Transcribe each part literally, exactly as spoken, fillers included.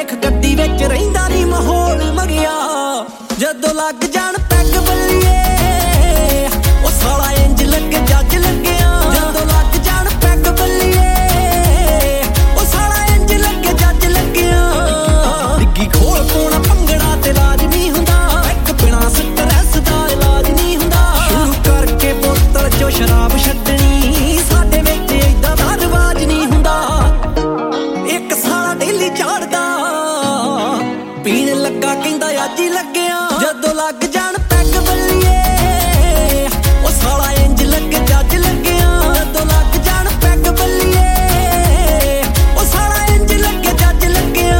ਵੇਖ ਗੱਡੀ ਵਿੱਚ ਰਹਿੰਦਾ ਨੀ ਮਾਹੌਲ ਮਗਿਆ ਜਦੋਂ ਲੱਗ ਜਾਣ ਪੈਗ ਬੱਲੀਏ ਉਹ ਸਾਲਾ ਇੰਜ ਲੱਗੇ ਜੱਜ ਲੱਗਿਆ ਜਦੋਂ ਲੱਗ ਜਾਣ ਪੈਗ ਬੱਲੀਏ ਉਹ ਸਾਲਾ ਇੰਜ ਲੱਗੇ ਜੱਜ ਲੱਗਿਆ ਡਿੱਗੀ ਖੋਲ ਪਾਉਣਾ ਭੰਗੜਾ ਤੇ ਲਾਜ਼ਮੀ ਹੁੰਦਾ ਪੈਗ ਬਿਨਾ ਸਟ੍ਰੈਸ ਦਾ ਇਲਾਜ ਨਹੀਂ ਹੁੰਦਾ ਸ਼ੁਰੂ ਕਰਕੇ ਬੋਤਲ ਚੋਂ ਸ਼ਰਾਬ ਛੱਡਣੀ ਸਾਡੇ ਵਿੱਚ ਏਦਾਂ ਦਾ ਰਿਵਾਜ ਨਹੀਂ ਹੁੰਦਾ ਇੱਕ ਸਾਲਾ ਡੇਲੀ ਝਾੜਦਾ ਪੀਣ ਲੱਗਾ ਕਹਿੰਦਾ ਅੱਜ ਹੀ ਲੱਗਿਆ ਜਦੋਂ ਲੱਗ ਜਾਣ ਪੈਗ ਬੱਲੀਏ ਉਹ ਸਾਲਾ ਇੰਜ ਲੱਗੇ ਜੱਜ ਲੱਗਿਆ ਜਦੋਂ ਲੱਗ ਜਾਣ ਪੈਗ ਬੱਲੀਏ ਉਹ ਸਾਲਾ ਇੰਜ ਲੱਗੇ ਜੱਜ ਲੱਗਿਆ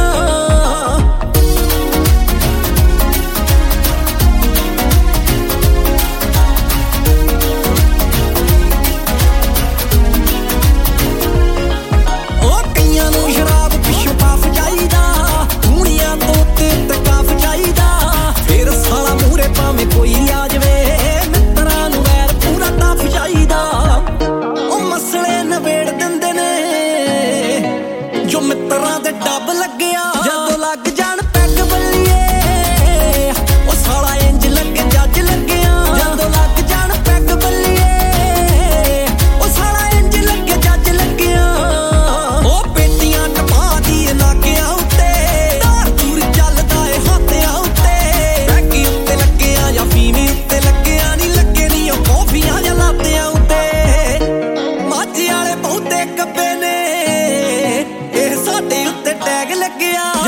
ਉਹ ਕਈਆਂ ਨੂੰ ਸ਼ਰਾਬ ਪਿੱਛੋਂ ਪਾਫ ਚਾਹੀਦਾ ਦੁਨੀਆ ਤੋਂ ਤੇ ਤਕਾਫ ਚਾਹੀਦਾ ਫਿਰ ਸਾਲਾ ਮੂਹਰੇ ਭਾਵੇਂ ਕੋਈ ਆ ਜਾਵੇ ਮਿੱਤਰਾਂ ਨੂੰ ਵੈਰ ਪੂਰਾ ਟੱਫ ਚਾਹੀਦਾ ਉਹ ਮਸਲੇ ਨਵੇੜ ਦਿੰਦੇ ਨੇ ਜੋ ਮਿੱਤਰਾਂ ਦੇ ਡੱਬ ਲੱਗਿਆ ਜਦੋਂ ਲੱਗ ਜਾਣ ਪੈਗ ਬੱਲੀਏ ਉਹ ਸਾਲਾ ਇੰਜ ਲੱਗੇ ਜੱਜ ਲੱਗਿਆ ਜਦੋਂ ਲੱਗ ਜਾਣ ਪੈਗ ਬੱਲੀਏ ਉਹ ਸਾਲਾ ਇੰਜ ਲੱਗੇ ਜੱਜ ਲੱਗਿਆ ਉਹ ਪੇਟੀਆਂ ਟਪਾ ਦੀ ਨਾਕਿਆਂ ਉੱਤੇ ਧਾਰ ਧੂਰ ਚੱਲਦਾ ਏ ਹੱਥਿਆਂ ਉੱਤੇ ਬੈਗੀ ਉੱਤੇ ਲੱਗਿਆ ਜਾਂ ਫੀਮੀ ਉੱਤੇ ਲੱਗਿਆ ਨਹੀਂ ਲੱਗੇ ਨੀ ਉਹ ਕੌਫੀਆਂ ਜਾਂ ਲਾਤਿਆਂ ਉੱਤੇ ਮਾਝੇ ਵਾਲੇ ਬਹੁਤੇ ਕੱਬੇ ਨੇ ਇਹ ਸਾਡੇ ਉੱਤੇ ਟੈਗ ਲੱਗਿਆ